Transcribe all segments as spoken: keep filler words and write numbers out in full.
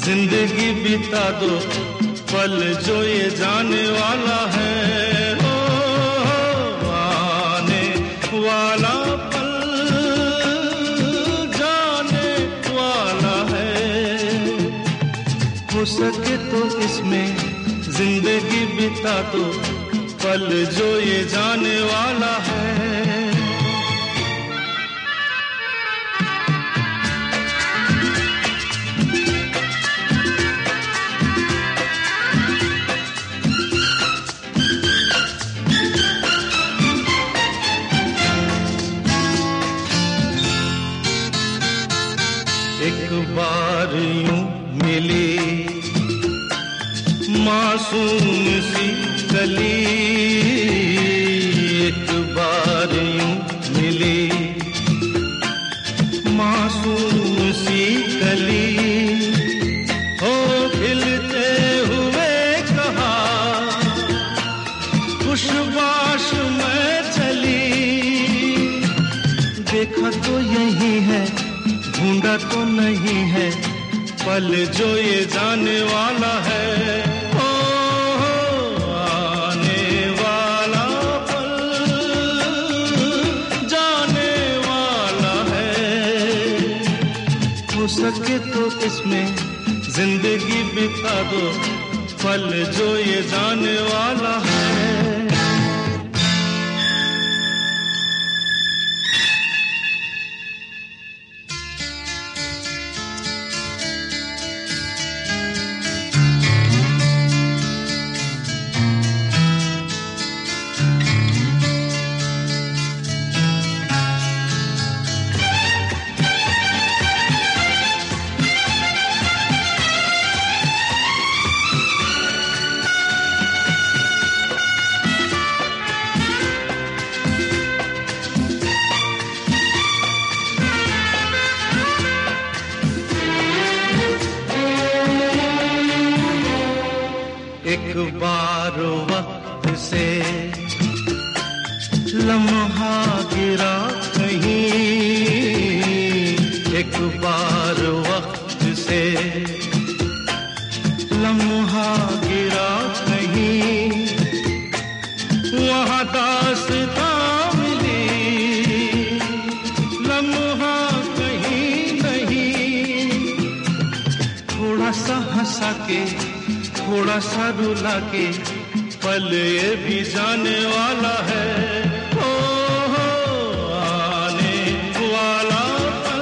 जिंदगी बिता दो पल जो ये जाने वाला है। ओ, आने वाला पल जाने वाला है। हो सके तो इसमें जिंदगी बिता दो पल जो ये जाने वाला है। एक बार यूं मिली मासूम सी कली, एक बार यूं मिली मासूम सी कली, हो खिलते हुए कहा खुशबाश में चली। देखा तो यही है ढूंढा तो नहीं है पल जो ये जाने वाला है। ओ, आने वाला पल जाने वाला है। हो सके तो इसमें जिंदगी बिता दो पल जो ये जाने वाला है। एक बार वक्त से लम्हा गिरा कहीं, एक बार वक्त से लम्हा गिरा कहीं, वहाँ दास्तां मिली लम्हा कहीं नहीं। थोड़ा सा हंसा के थोड़ा सा रुला के पल ये भी जाने वाला है। ओ, आने वाला पल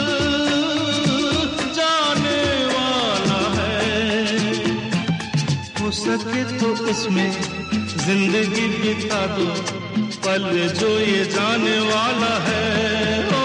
जाने वाला है। हो सके तो इसमें जिंदगी बिता दो पल जो ये जाने वाला है।